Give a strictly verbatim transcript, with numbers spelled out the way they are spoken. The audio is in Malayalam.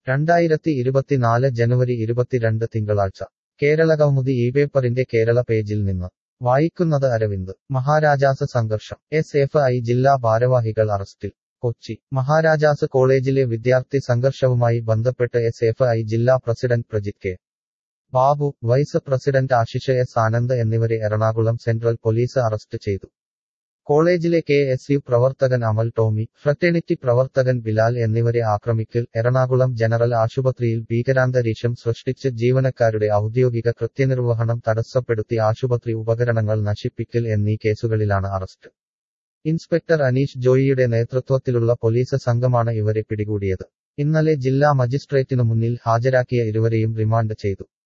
രണ്ടായിരത്തി ഇരുപത്തിനാല് ജനുവരി ഇരുപത്തിരണ്ട് തിങ്കളാഴ്ച കേരളകൗമുദി ഈ പേപ്പറിന്റെ കേരള പേജിൽ നിന്ന് വായിക്കുന്നത് അരവിന്ദ് മഹാരാജാസ് സംഘർഷം എസ് എഫ് ഐ ജില്ലാ ഭാരവാഹികൾ അറസ്റ്റിൽ കൊച്ചി മഹാരാജാസ് കോളേജിലെ വിദ്യാർത്ഥി സംഘർഷവുമായി ബന്ധപ്പെട്ട് എസ് എഫ് ഐ ജില്ലാ president Prajith K Babu vice president Ashish S Anand എന്നിവരെ എറണാകുളം സെൻട്രൽ പോലീസ് അറസ്റ്റ് ചെയ്തു കോളേജിലെ കെ എസ് യു പ്രവർത്തകൻ അമൽ ടോമി ഫ്രറ്റേണിറ്റി പ്രവർത്തകൻ ബിലാൽ എന്നിവരെ ആക്രമിക്കൽ എറണാകുളം ജനറൽ ആശുപത്രിയിൽ ഭീകരാന്തരീക്ഷം സൃഷ്ടിച്ച് ജീവനക്കാരുടെ ഔദ്യോഗിക കൃത്യനിർവഹണം തടസ്സപ്പെടുത്തി ആശുപത്രി ഉപകരണങ്ങൾ നശിപ്പിക്കൽ എന്നീ കേസുകളിലാണ് അറസ്റ്റ് ഇൻസ്പെക്ടർ അനീഷ് ജോയിയുടെ നേതൃത്വത്തിലുള്ള പോലീസ് സംഘമാണ് ഇവരെ പിടികൂടിയത് ഇന്നലെ ജില്ലാ മജിസ്ട്രേറ്റിനു മുന്നിൽ ഹാജരാക്കിയ ഇരുവരെയും റിമാൻഡ് ചെയ്തു